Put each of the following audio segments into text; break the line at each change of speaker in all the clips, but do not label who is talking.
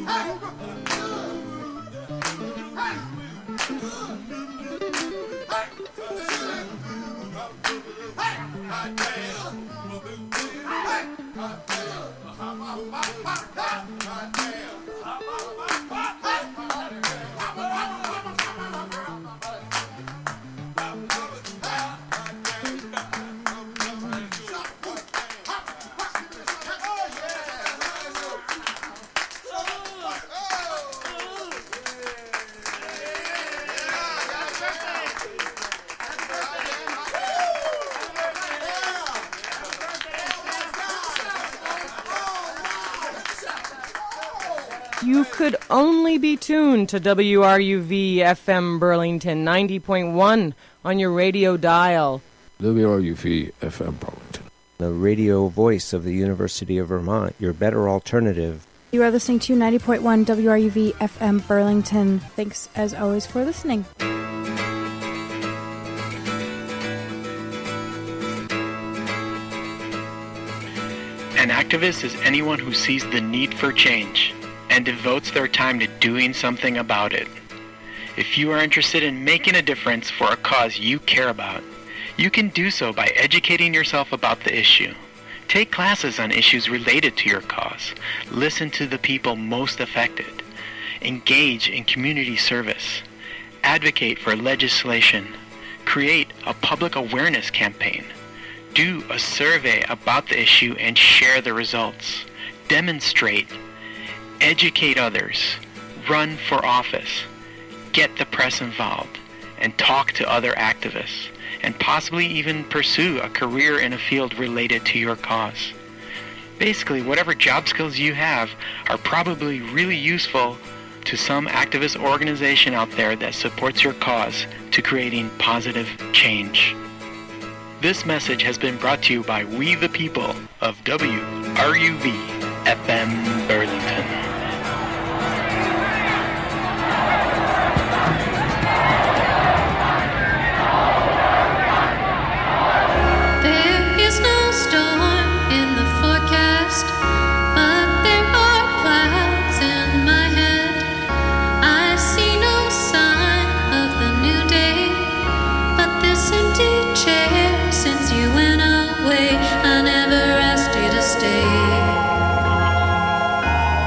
You could only be tuned to WRUV FM Burlington 90.1 on your radio dial.
WRUV FM Burlington,
the radio voice of the University of Vermont, your better alternative.
You are listening to 90.1 WRUV FM Burlington. Thanks, as always, for listening.
An activist is anyone who sees the need for change and devotes their time to doing something about it. If you are interested in making a difference for a cause you care about, you can do so by educating yourself about the issue. Take classes on issues related to your cause. Listen to the people most affected. Engage in community service. Advocate for legislation. Create a public awareness campaign. Do a survey about the issue and share the results. Demonstrate. Educate others. Run for office. Get the press involved. And talk to other activists. And possibly even pursue a career in a field related to your cause. Basically, whatever job skills you have are probably really useful to some activist organization out there that supports your cause to creating positive change. This message has been brought to you by We the People of WRUV FM Burlington.
I never asked you to stay.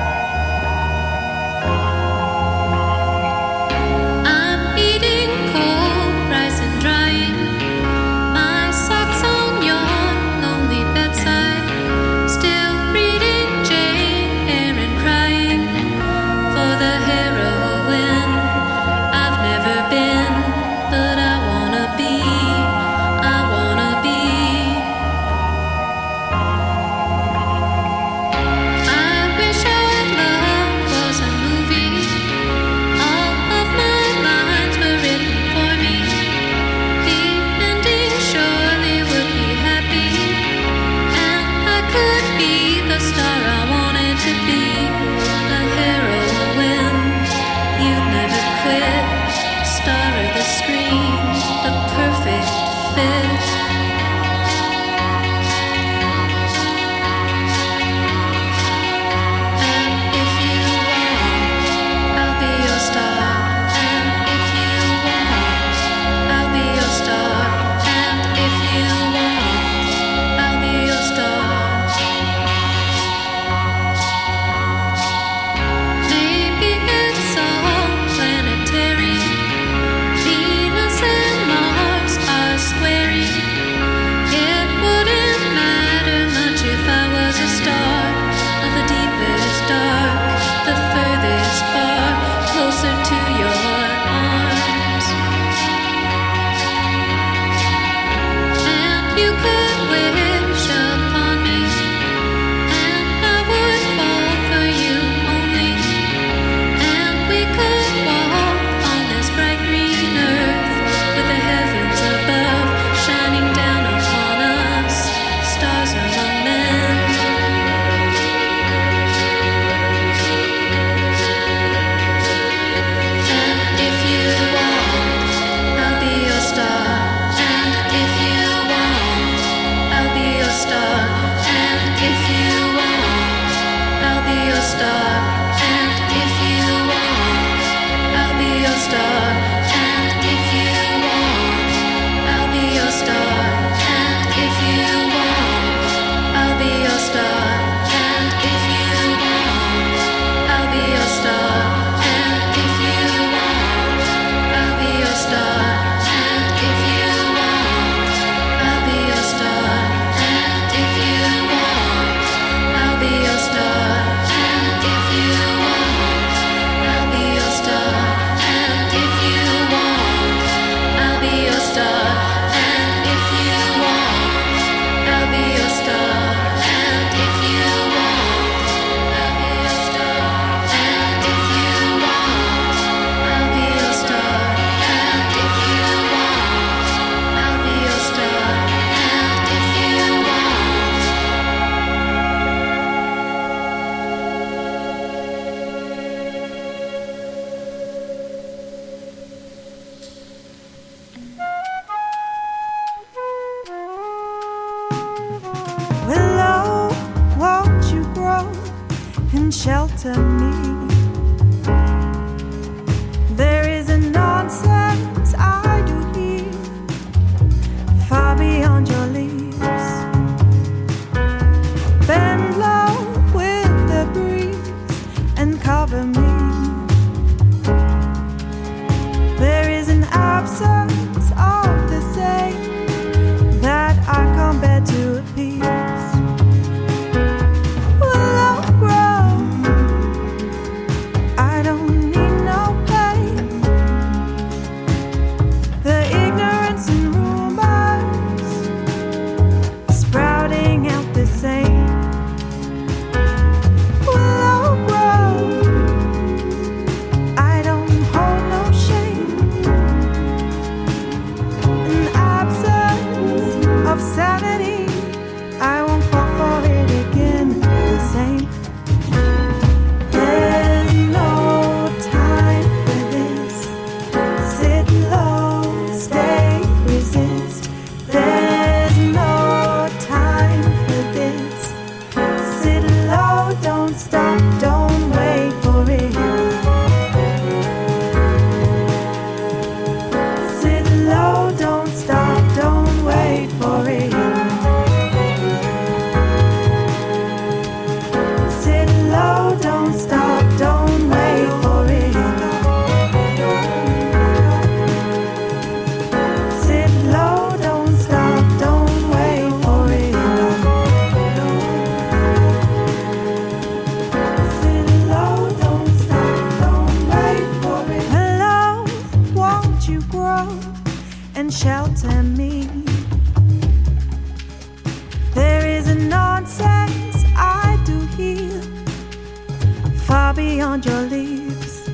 far beyond your leaves.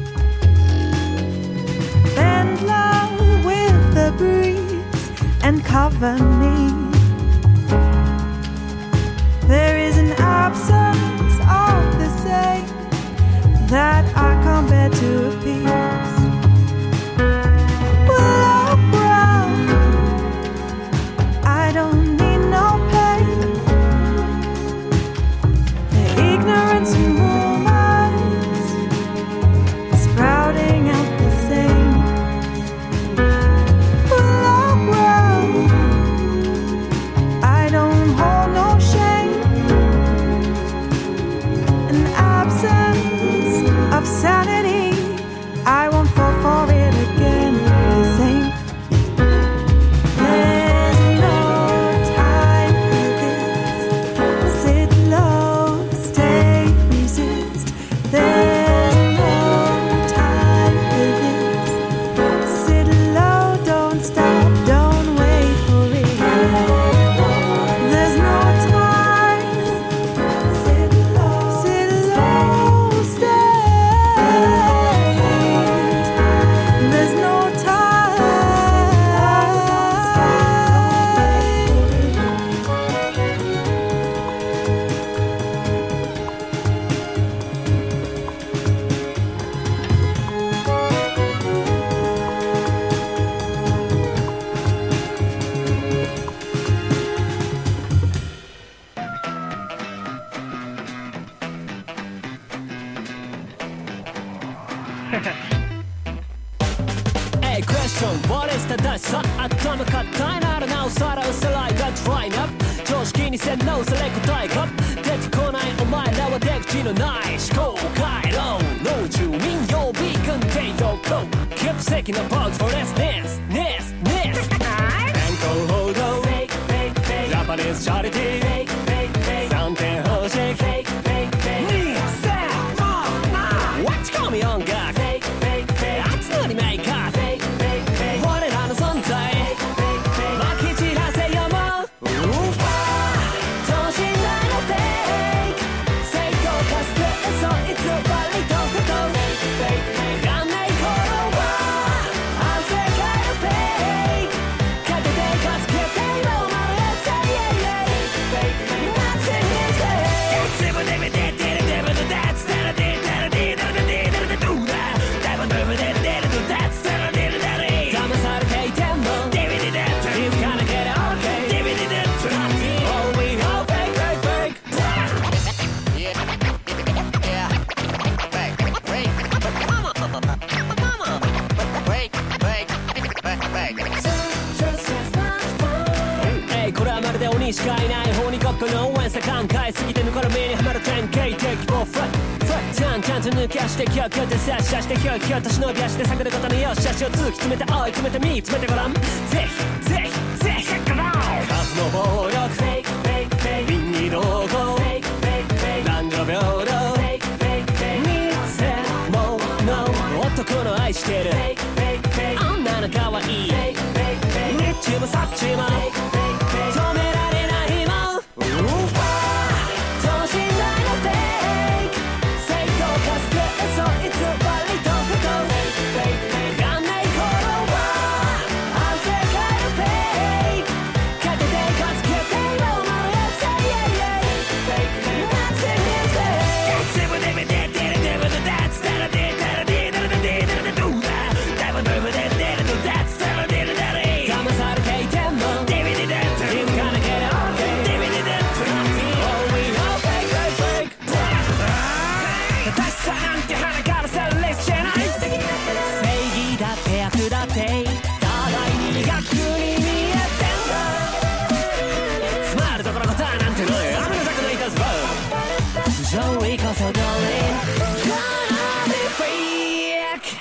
Bend low with the breeze and cover me. There is an absence of the same that I can't bear to appease. Willow brown, I don't need no pain. The ignorance and rumors sprouting out the same. Willow brown, I don't hold no shame. An absence of sanity, I won't fall for it again. The same. There's no time for this. Sit low, stay, resist. There's no time for this. Sit low, don't stop, don't wait for it. There's no time. Sit low, stay. There's no time.
Hey, question, what is 正しさ頭固いならなおさら薄らいが drying up 常識に洗脳され答えが出てこないお前らは出口のない思考回路老中民曜日軍帝どこ Keep seeking a box for lessness Ness健康報道 Japanese charity 3点方式 2、3、Watch call me on God 熱のリメイカー我らの存在まき散らせよもう等身大のフェイク正当化する嘘偽りと不当がない頃は反省会のフェイクかけてかつけて色を丸やせ Nothing is fake 自分で見ててる自分のダッツだらでだらでだらでだらでどうだ自分で見ててるダッツだらでだらで騙されていても DVD だって He's gonna get it okay DVD だって Oh we all fake fake fake これはまるで鬼しかいない法にごっこの応援さ考えすぎてぬから目にはまる典型的フォーフラッちゃんと抜け足でキョキョで差し出してキョキョと忍び足で探ることのよし足を突き詰めて追い詰めて見つめてごらんぜひぜひぜひ数の暴力倫理同行男女平等偽物男の愛してる女の可愛いニッチもサッチも止められないもん等身大のフェイク正当化する嘘偽りと不当がない頃は反省会のフェイクかけてかつけて色を丸やせ Nothing is fake 自分で見ててる自分のダッツだらでだらでだらでだらでどうだ自分で見ててるのダッツだらでだらで騙されていても DVD だって He's gonna get it okay DVD だって Oh we all fake fake fake 正しさなんて鼻からされレスじゃない正義だって悪だって互いに逆に見えてんだつまるところ答えなんてない雨の咲かないたずば上位こそ通り Gonna be freak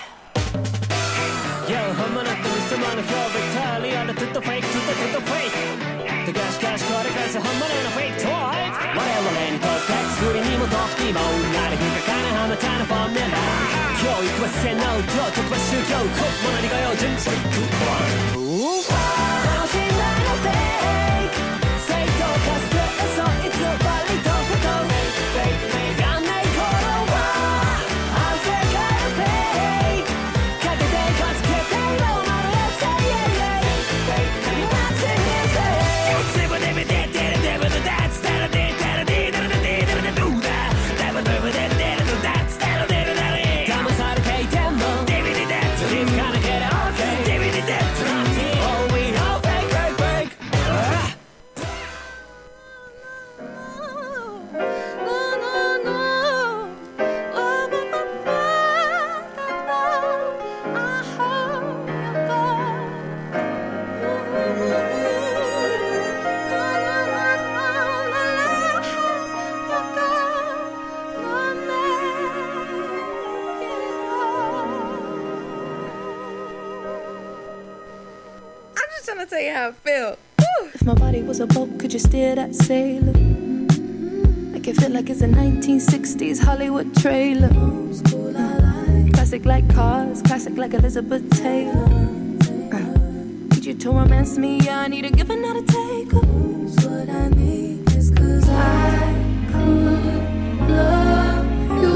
Yo 本物と偽物の表現リアルとフェイクとフェイクしかしこれから本物のフェイクとは我々にとって薬にも毒にもなる不可解なあなたのフォーミュラ教育は洗脳道徳は宗教本物にご用心フェイク等身大のフェイク正当化する嘘偽りと不当がない頃は
trying to tell you how I feel.
If my body was a boat, could you steer that sailor? Make it feel like it's a 1960s Hollywood trailer. Classic like cars, classic like Elizabeth Taylor. Need you to romance me, yeah, I need a give and not a take. What I need is 'cause I could love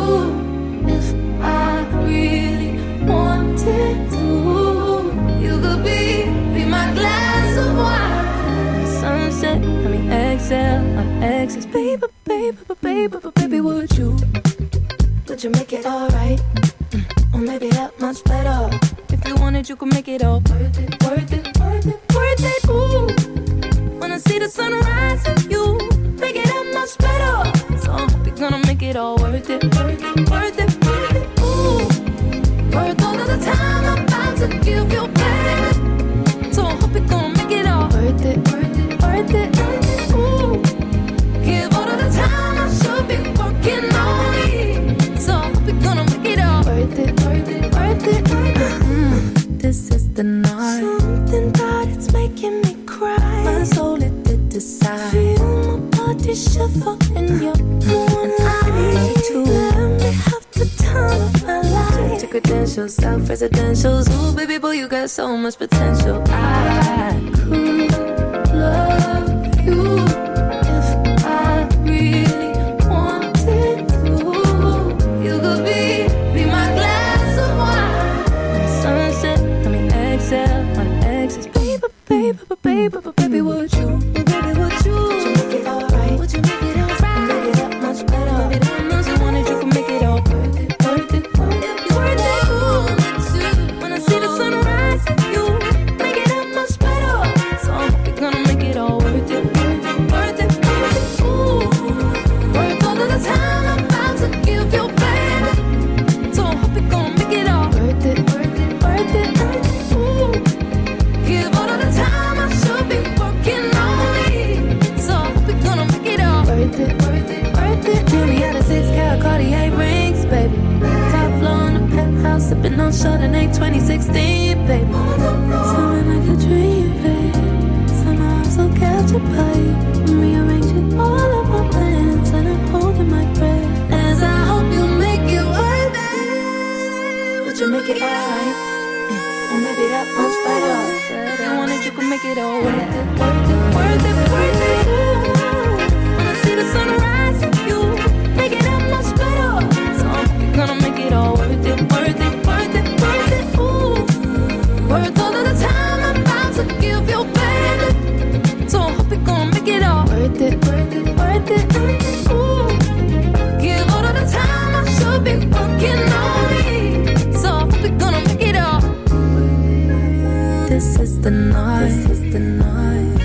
you if I really wanted to. You could be my glass of wine. Sunset, I mean exhale, on exes. Baby, baby, baby, baby, would you make it alright? Or maybe that much better. If you wanted, you could make it all worth it, worth it, worth it, worth it. Ooh, when I see the sunrise and you make it that much better. So I hope you're gonna make it all worth it, worth it, worth it, worth it. Ooh, worth all of the time I'm about to give you, baby. So I hope you're gonna make it all worth it, worth it, worth it, worth it. Ooh, give all of the time I should be working on me. So I hope you're gonna make it all worth it, worth it, worth it, worth it. This is the night. Something about it's making me cry. My soul it did decide. Feel my body shiver in your moon. And I need you to let me have the time of my life. Your credentials, self-residentials. Ooh, baby boy, you got so much potential. I could love you if I really wanted to. You could be my glass of wine. Sunset, I mean exhale, on exes. Baby, baby, baby, baby, would you? Baby, would you make it alright? Would you make it alright? Make it that much better. Maybe that much you wanted, you can make it all worth it, worth it, worth it, worth it. Ooh, when I see the sunrise, you make it that much better. So I hope you're gonna make it all worth it, worth it, worth it, worth it. Ooh, worth all of the time I'm about to give you, baby. So I hope you're gonna make it all worth it, worth it, worth it, worth it. Ooh, give all of the time I should be working on me. So I hope you're gonna make it all worth it, worth it, worth it. Jimmy had a 6-carat Cartier rings, baby. Top floor in the penthouse, sipping on Chardonnay 2016, baby. Sounding like a dream, baby. Somehow I'm so captured by you. I'm rearranging all of my plans and I'm holding my breath as I hope you make it worth it. Would you make it alright? Or maybe that much better. If you wanted, you could make it all worth it, worth it, worth it, worth it. Ooh, when I see the sunrise and you make it that much better. So I hope you're gonna make it all worth it, worth it, worth it, worth it. Ooh, worth all of the time I'm about to give you, baby. So I hope you're gonna make it all worth it, worth it, worth it, worth it. Ooh, give all of the time I should be working on me. So I hope you're gonna make it all. This is the night. This is the night.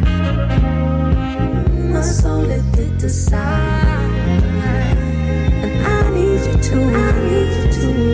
My soul it did decide, and I need you to. I need you to.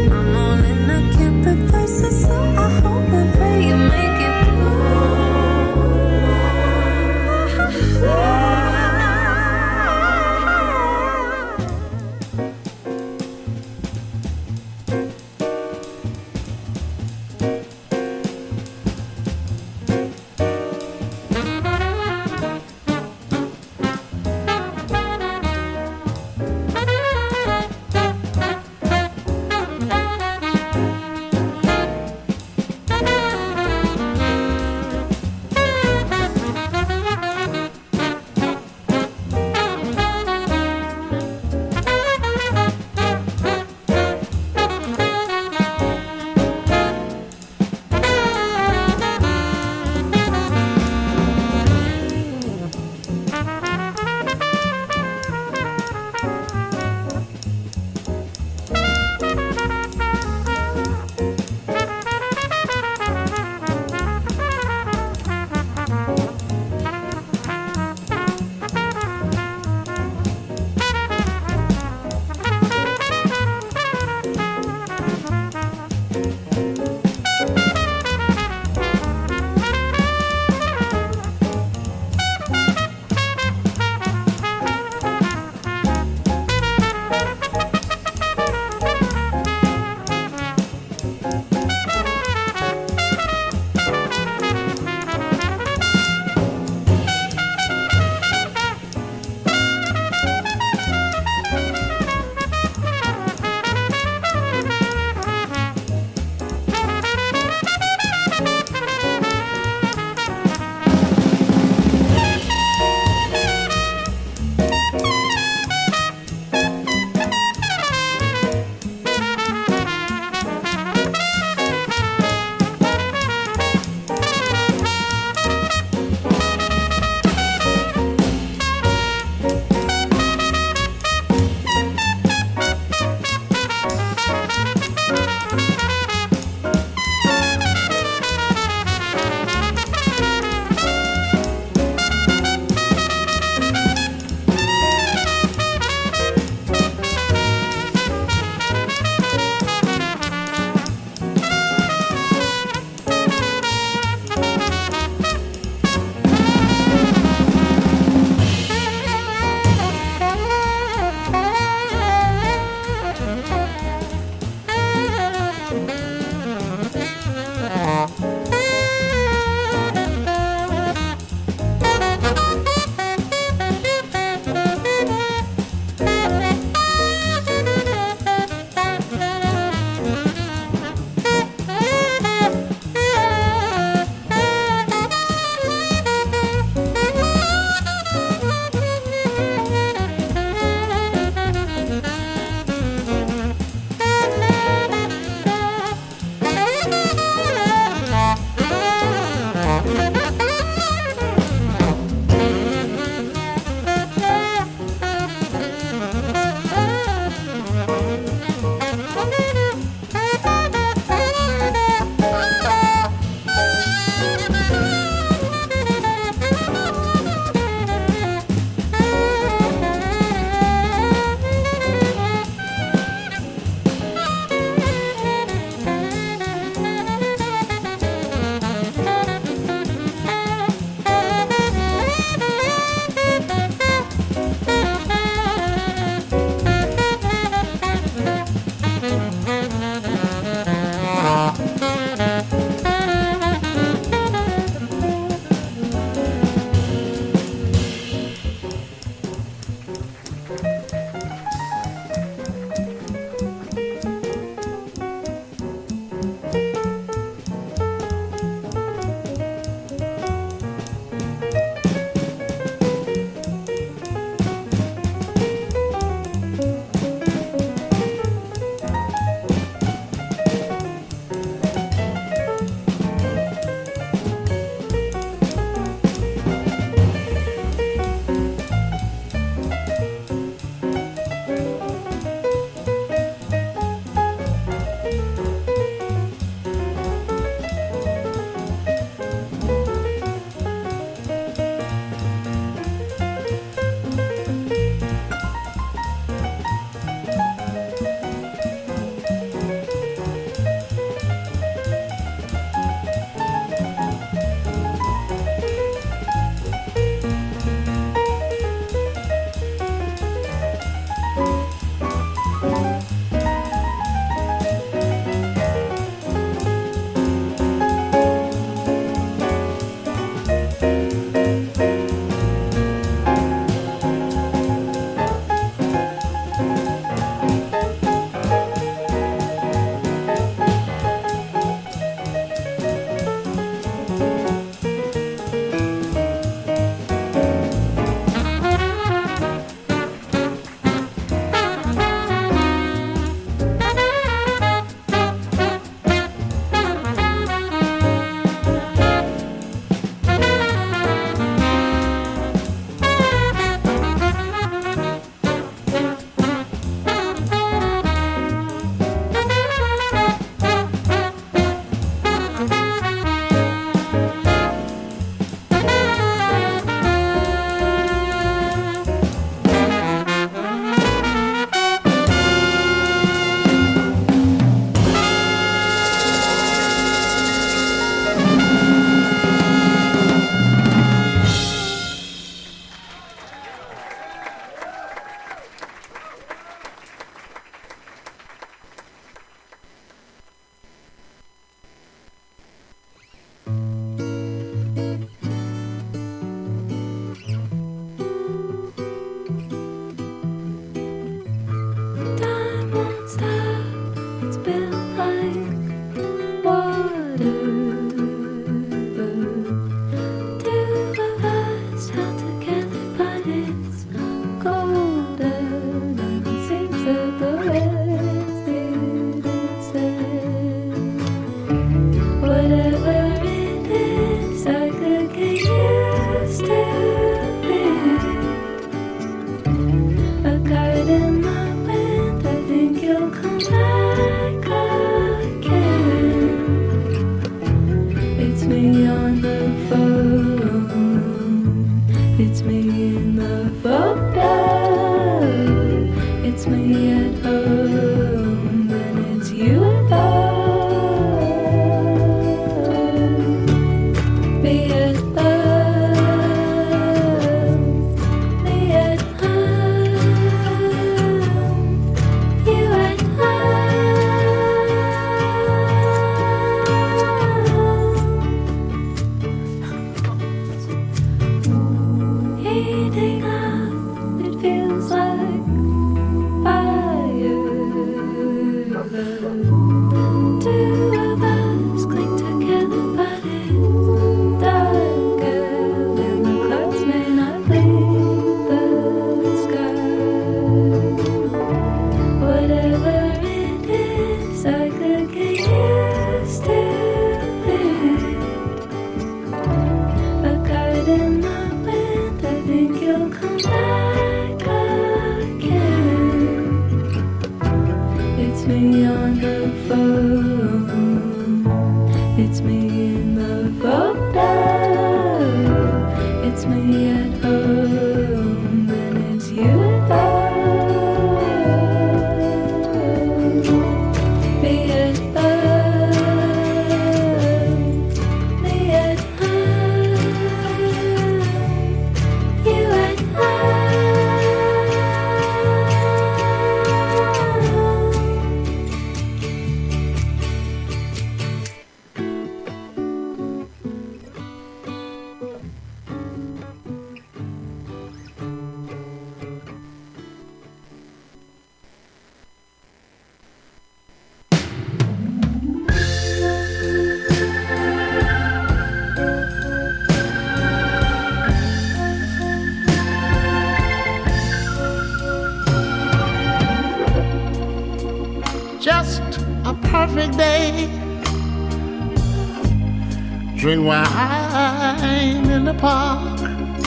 Drink wine in the park.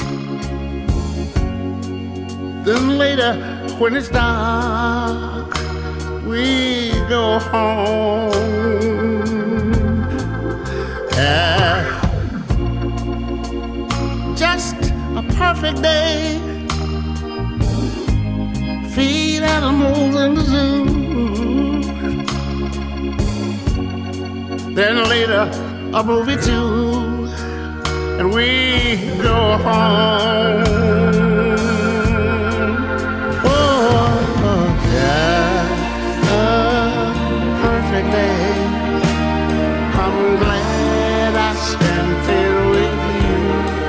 Then later, when it's dark, we go home. Just a perfect day. Feed animals in the zoo. Then later, a movie too, and we go home. Oh, just a perfect day. I'm glad I spent it with you.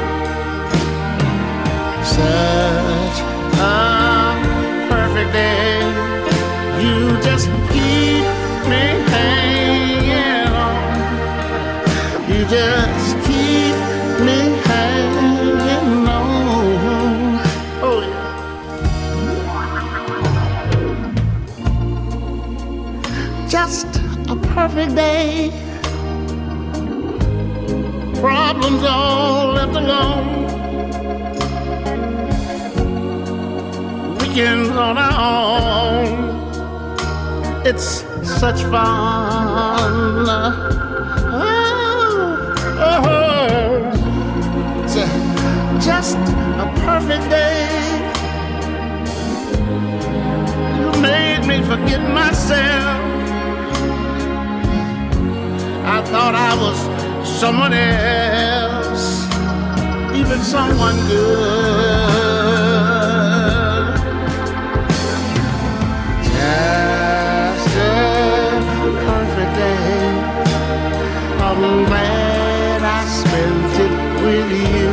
Such a perfect day. You just keep me hanging on. You just keep me hanging on. Oh, yeah. Just a perfect day. Problems all left alone. Weekends on our own. It's such fun. Just a perfect day. You made me forget myself. I thought I was someone else, even someone good. Just a perfect day. I'm glad I spent it with you.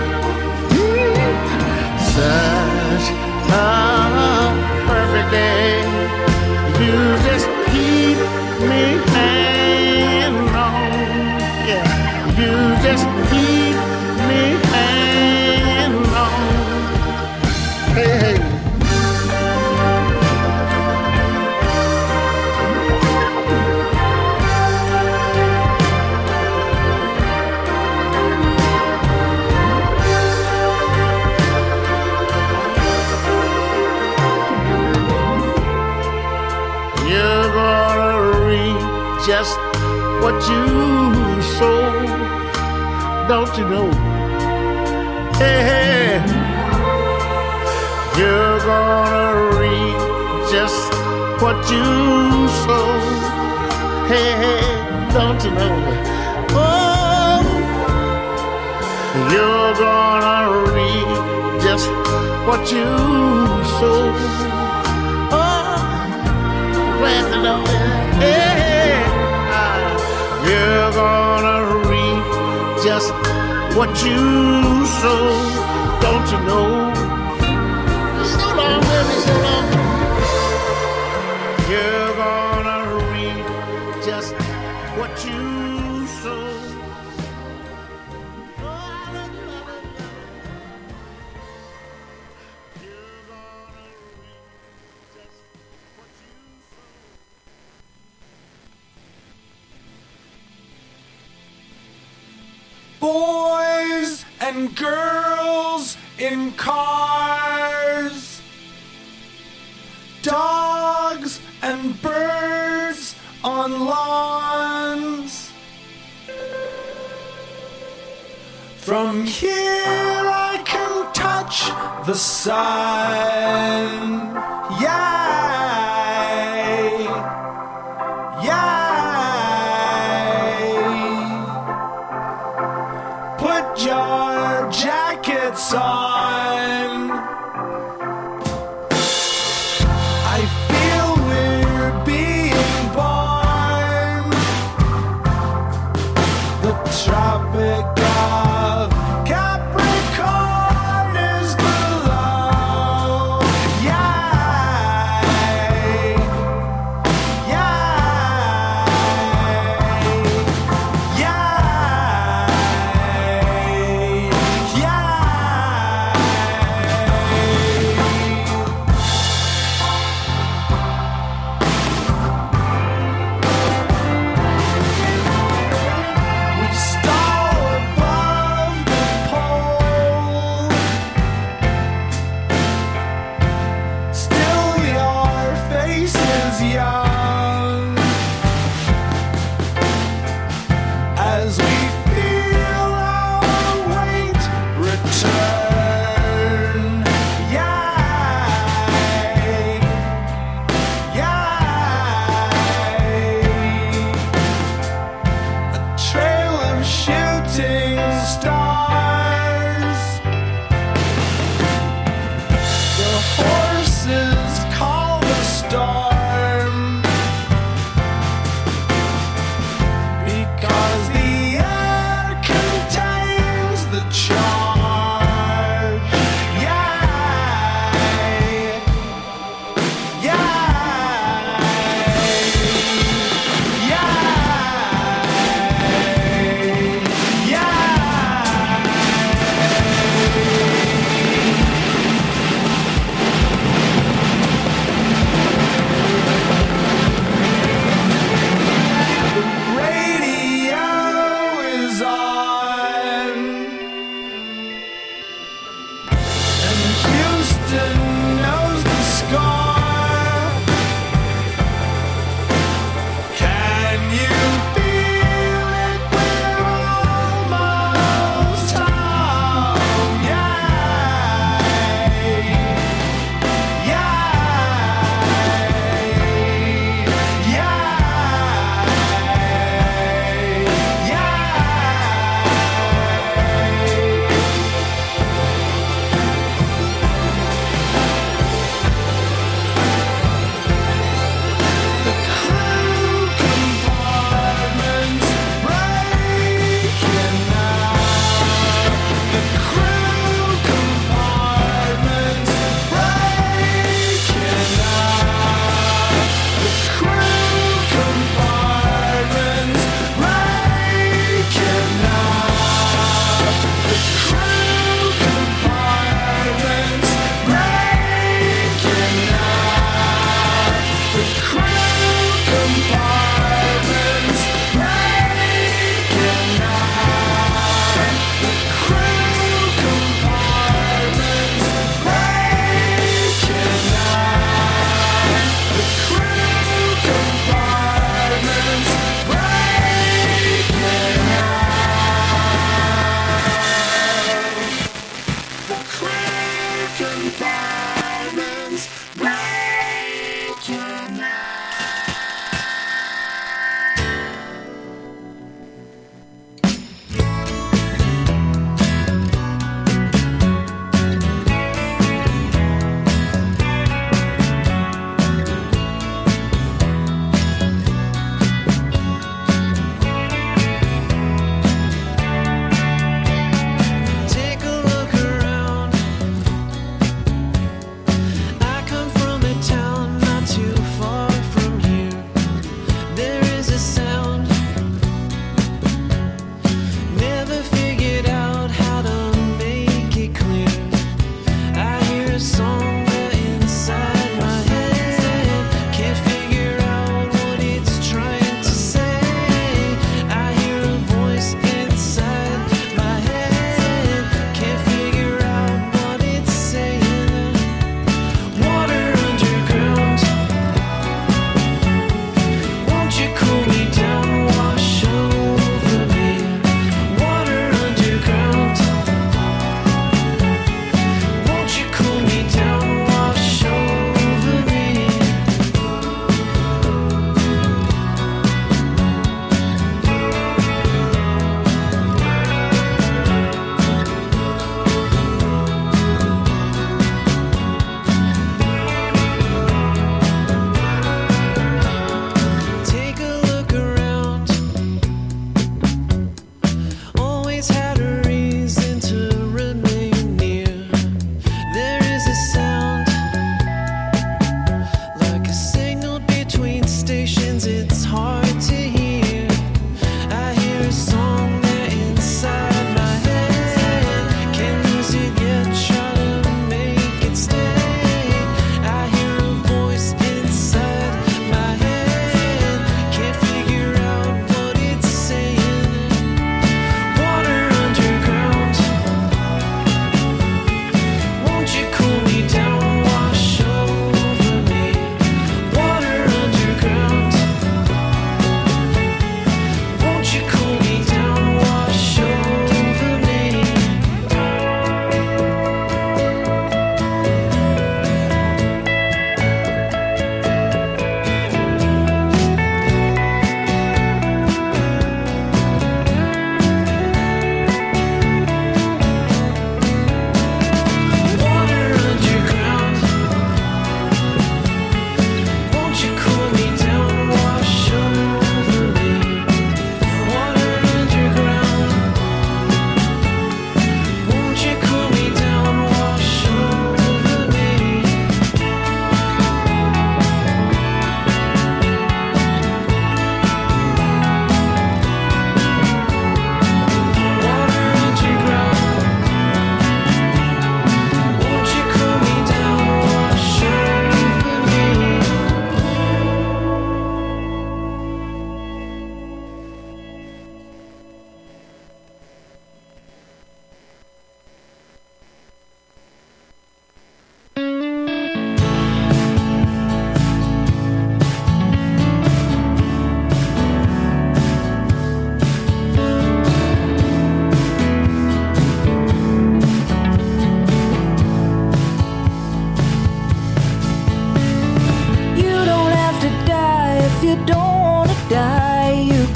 Such a perfect day. You just keep me hanging on. Yeah, you just keep me hanging on. Hey, hey. Just what you sow, don't you know? Hey, hey, you're gonna reap just what you sow. Hey, hey, don't you know? Oh, you're gonna reap just what you sow. Oh, glad to know that. Hey, hey. You're gonna reap just what you sow, don't you know? So long, baby, so long. You're gonna reap too soon.
Boys and girls in cars, dogs and birds on lawns. From here I can touch the sun. Yay! Yay! Put your jackets on. I feel we're being born. The Tropic of Capricorn is below. Yay! Yay! Yay!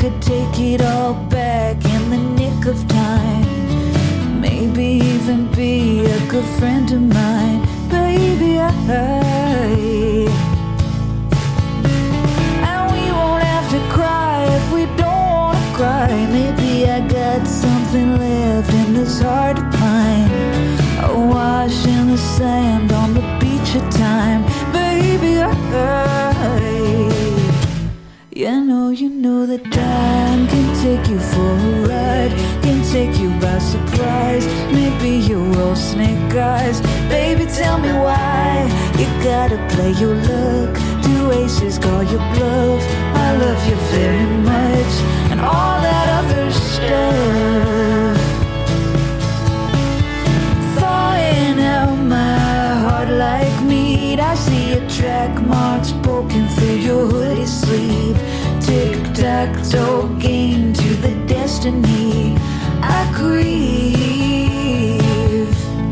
could take it all back in the nick of time. Maybe even be a good friend of mine. Baby, and we won't have to cry if we don't want to cry. Maybe I got something left in this heart of mine. Awash in the sand on the beach of time. Baby, you know that time can take you for a ride, can take you by surprise. Maybe you roll snake eyes. Baby, tell me why you gotta play your luck. Do aces call your bluff? I love you very much, and all that other stuff. Thawing out my heart like meat. I see your track marks poking through your hoodie sleeve. Tic-tac-toe game to the destiny I grieve.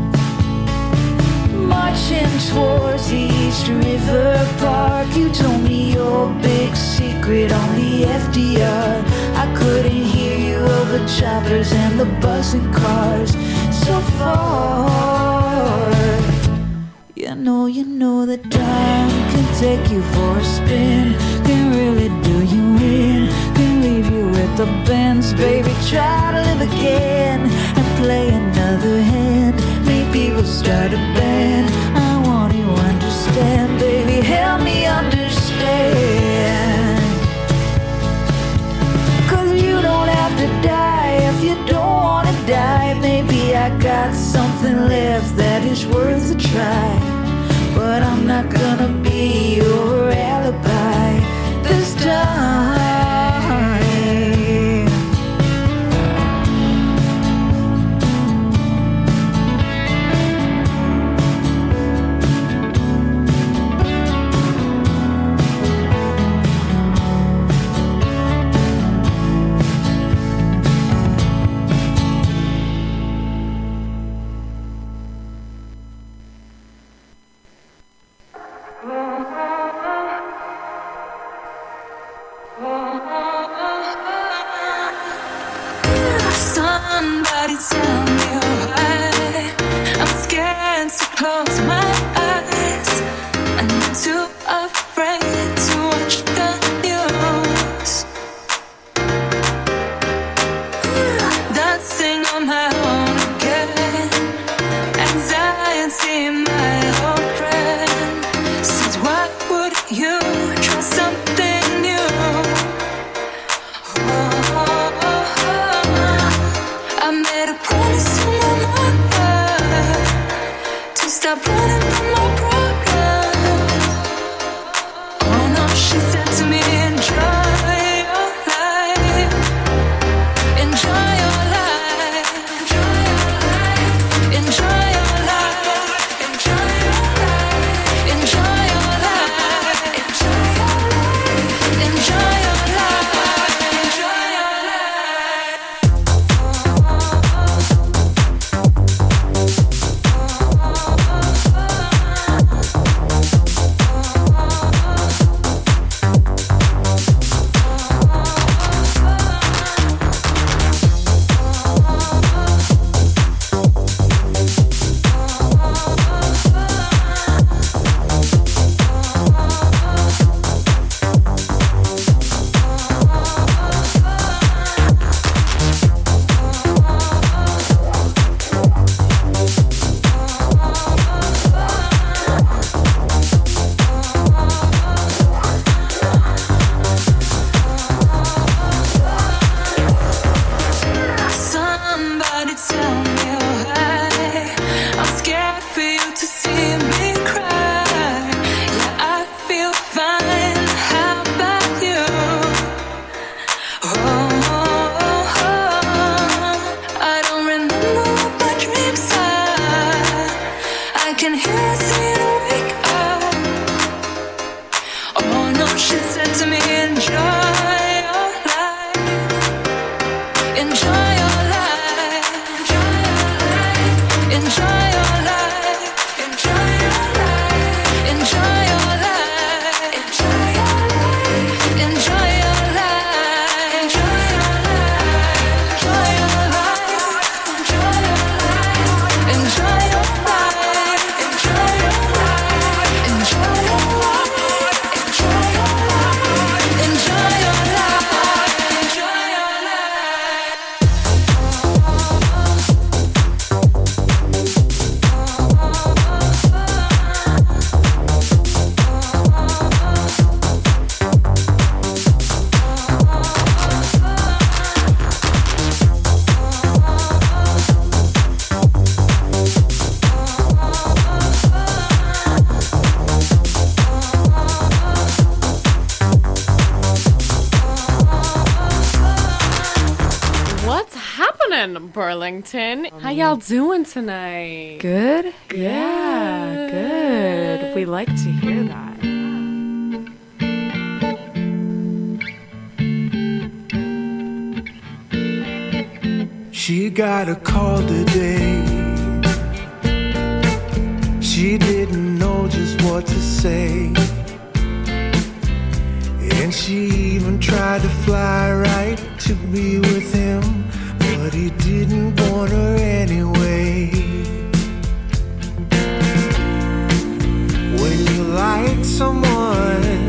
Marching towards the East River Park. You told me your big secret on the FDR. I couldn't hear you over choppers and the buzzing cars so far. You know that time can take you for a spin, can really do you in, can leave you with the bends. Baby, try to live again and play another hand. Maybe we'll start a band. I want you to understand, baby, help me understand. 'Cause you don't have to die if you don't wanna die. Maybe I got something left that is worth a try, but I'm not gonna be your alibi this time.
Somebody tell me why I'm scared to close my eyes, and I'm too afraid to watch the news. Dancing on my own again, anxiety my old friend. Says why would you try something new? I made a promise to my mother to stop running from my problems. Oh no, she said to me, enjoy your life, enjoy your life, enjoy your life, enjoy your life, enjoy your life, enjoy your life, enjoy your life, enjoy your life.
morning, Burlington. How y'all doing tonight?
Good?
Good.
Yeah, good. We like to hear that.
She got a call today. She didn't know just what to say. And she even tried to fly right to be with him, but he didn't want her anyway. When you like someone,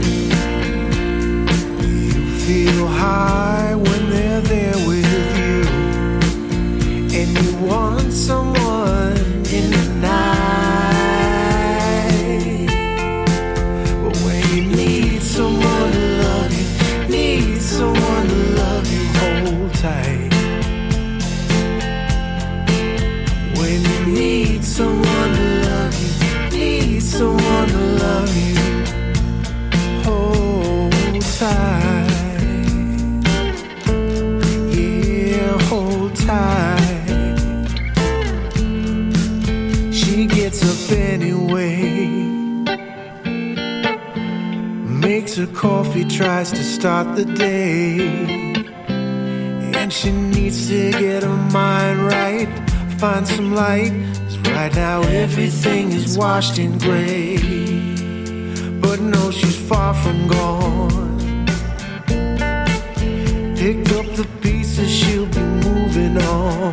you feel high when they're there with you. And you want someone in the night. But when you need someone to love you, need someone to love you, hold tight. When you need someone to love you, need someone to love you, hold tight. Yeah, hold tight. She gets up anyway, makes her coffee, tries to start the day. And she needs to get her mind right, find some light, 'cause right now everything is washed in gray. But no, she's far from gone. Pick up the pieces, she'll be moving on.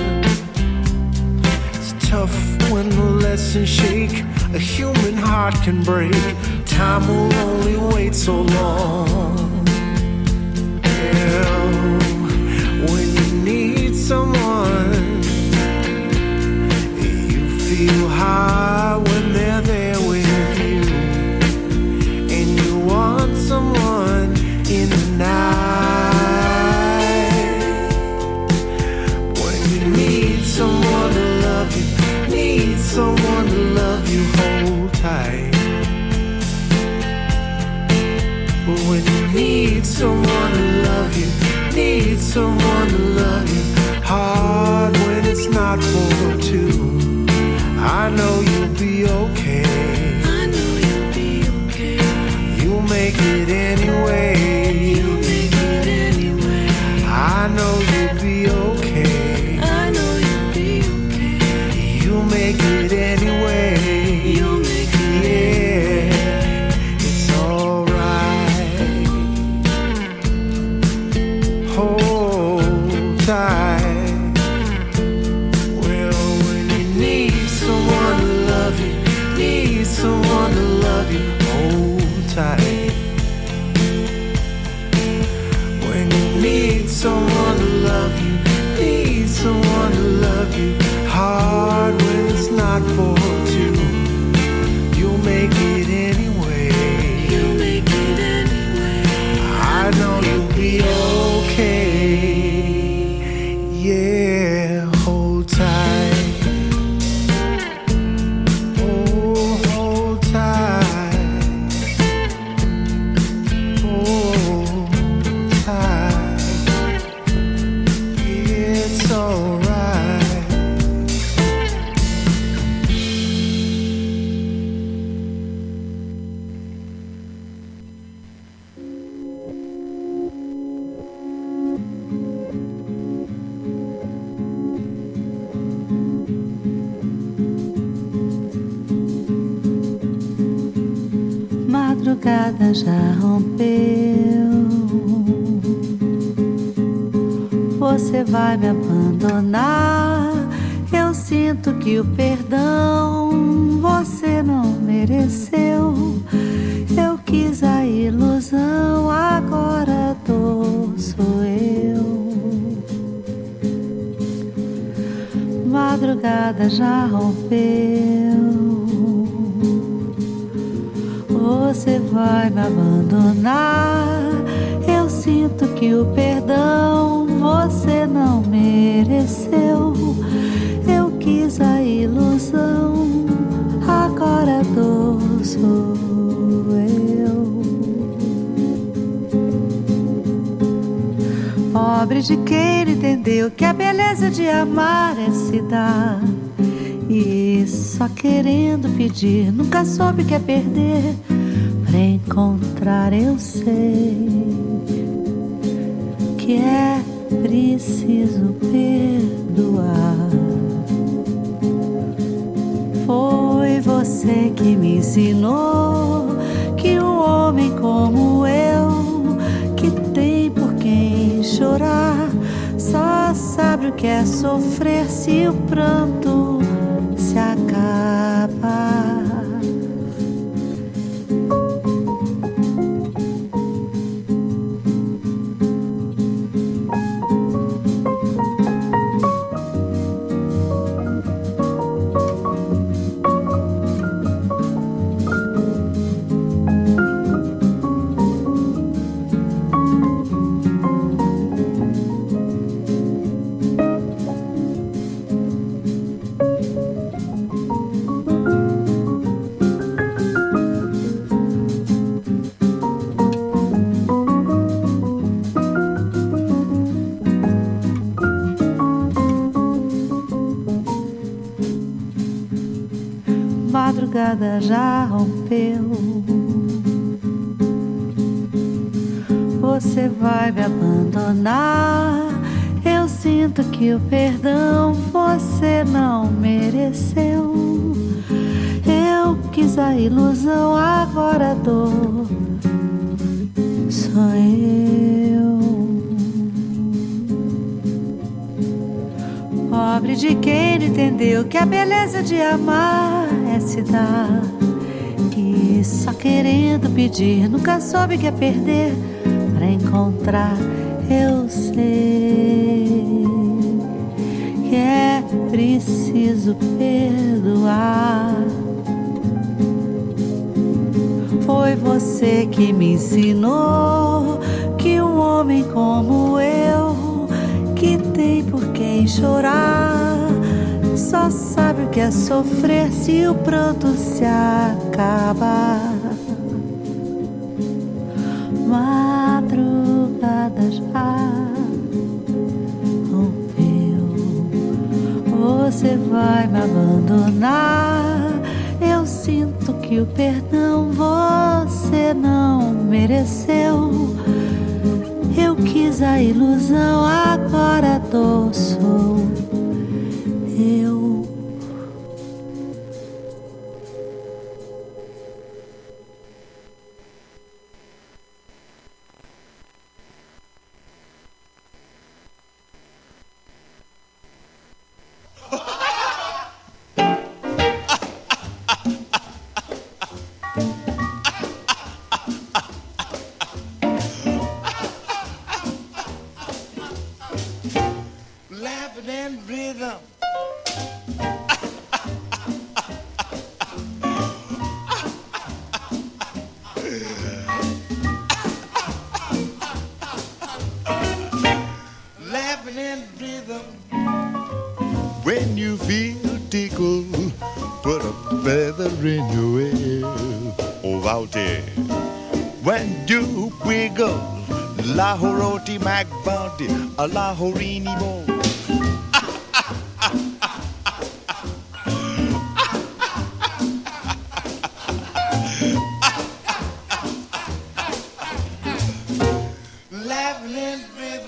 Tough when the lessons shake, a human heart can break. Time will only wait so long. Yeah. When you need someone, you feel high when they're there with you. And you want someone in the night. When you need someone to love you, need someone to love you, hold tight. But when you need someone to love you, need someone to love you, hard when it's not for two. I know you'll be okay. I know you'll be okay. You'll make it anyway. You'll make it anyway. I know you'll be okay. I know you'll be okay. You'll make it anyway. You'll make it yeah, it's alright. Hold tight. Well, when you need someone to love you, need someone to love you, hold tight. When you need someone to love you, need someone to love you, hard when it's not for two. You'll make it anyway. You'll make it anyway. I know you'll be okay. Yeah, hold tight. Oh, hold tight. Hold tight. It's alright.
Madrugada já rompeu. Você vai me abandonar. Eu sinto que o perdão você não mereceu. Eu quis a ilusão, agora a dor sou eu. Madrugada já rompeu. Você vai me abandonar. Eu sinto que o perdão você não mereceu. Eu quis a ilusão, agora a dor sou eu. Pobre de quem entendeu que a beleza de amar é se dar. E só querendo pedir, nunca soube que é perder. Pra encontrar eu sei que é preciso perdoar. Foi você que me ensinou que um homem como eu, que tem por quem chorar, só sabe o que é sofrer se o pranto se acaba. Madrugada já rompeu. Você vai me abandonar. Eu sinto que o perdão você não mereceu. Eu quis a ilusão, agora a dor sou eu. Pobre de quem não entendeu que a beleza de amar é se dar. E só querendo pedir, nunca soube que é perder. Pra encontrar eu sei que é preciso perdoar. Foi você que me ensinou que um homem como eu, que tem por quem chorar, só sabe o que é sofrer se o pranto se acabar. Madrugada já rompeu. Você vai me abandonar. Eu sinto que o perdão você não mereceu. Eu quis a ilusão, agora a dor sou eu.
Laughing in rhythm. Laughing in rhythm. When you feel tickled, put a feather in your ear. Oh, out there. When you wiggle, Lahoroti Magbandi, a Lahorini Bo. Laughing in rhythm.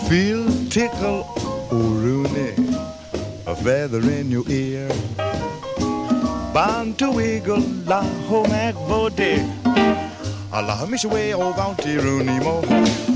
feel tickle, oh Rooney, a feather in your ear. Bound to wiggle, la ho mac vodé. Allah mish way oh bounty Rooney mo.